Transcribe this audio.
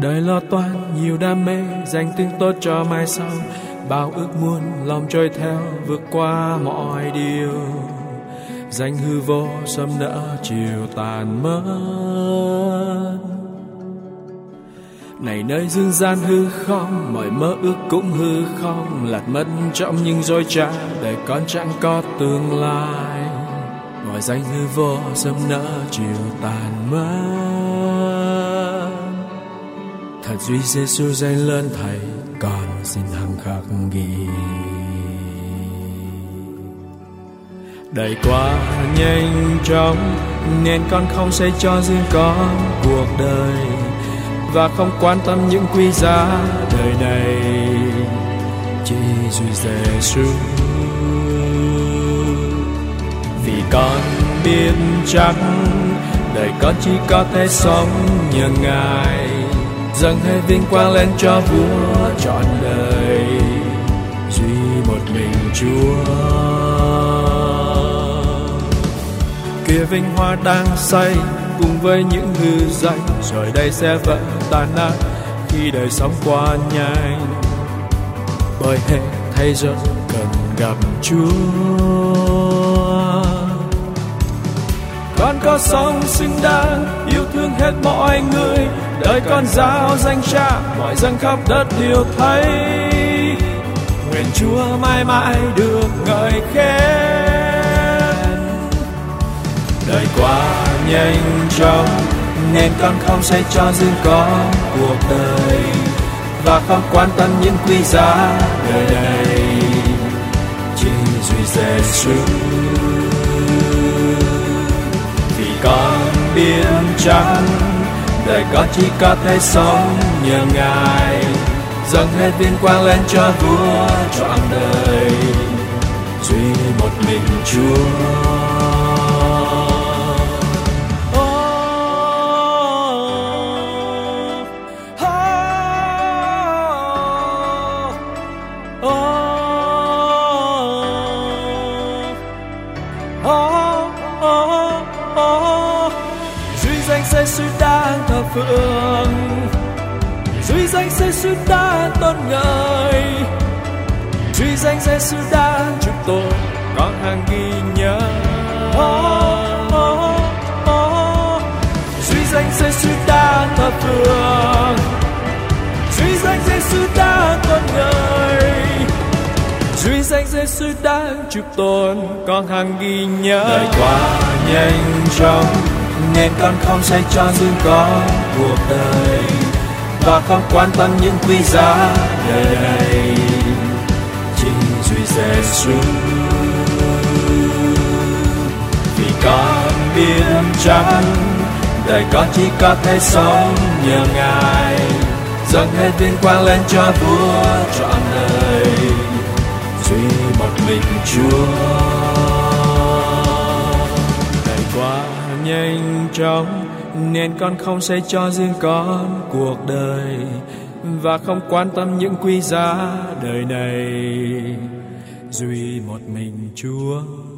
Đời lo toan nhiều đam mê, dành tiếng tốt cho mai sau. Bao ước muốn lòng trôi theo, vượt qua mọi điều. Danh hư vô sớm nỡ chiều tàn mất. Này nơi dương gian hư không, mọi mơ ước cũng hư không. Lạc mất trong những dối trá, đời con chẳng có tương lai. Mọi danh hư vô sớm nỡ chiều tàn mất. Thật duy Giêsu danh lớn Thầy, con xin hằng khắc ghi. Đời qua nhanh chóng nên con không xây cho riêng con cuộc đời, và không quan tâm những quý giá đời này, chỉ duy Giêsu. Vì con biết chắc đời con chỉ có thể sống nhờ Ngài, dâng hết vinh quang lên cho Vua trọn đời, duy một mình Chúa. Kia vinh hoa đang xây cùng với những hư danh, rồi đây sẽ vẫn tan nát khi đời sống qua nhanh. Bởi hết thay rất cần gặp Chúa. Con có sống xứng đáng, yêu thương hết mọi người. Đời con giao danh Cha, mọi dân khắp đất đều thấy. Nguyện Chúa mãi mãi được ngợi khen. Đời qua nhanh chóng nên con không xây cho riêng con cuộc đời, và không quan tâm những quý giá đời này, chỉ duy Giêsu. Vì con biết chắc đời con chỉ có thể sống nhờ Ngài, dâng hết vinh quang lên cho Vua trọn đời, duy một mình Chúa. Duy danh Giêsu đang thờ phượng, duy danh Giêsu đã tôn ngợi, duy danh Giêsu đã chúc tôi con hàng ghi nhớ. Duy danh Giêsu đã thờ phượng, duy danh Giêsu đã tôn ngợi, duy danh Giêsu đã chúc tôn con hàng ghi nhớ. Đời qua nhanh chóng nên con không xây cho riêng con cuộc đời, và không quan tâm những quý giá đời này, chỉ duy Giêsu. Vì con biết chắc đời con chỉ có thể sống nhờ Ngài, dâng hết vinh quang lên cho Vua trọn đời, duy một mình Chúa. Đời qua nhanh chóng nên con không xây cho riêng con cuộc đời, và không quan tâm những quý giá đời này, duy một mình Chúa.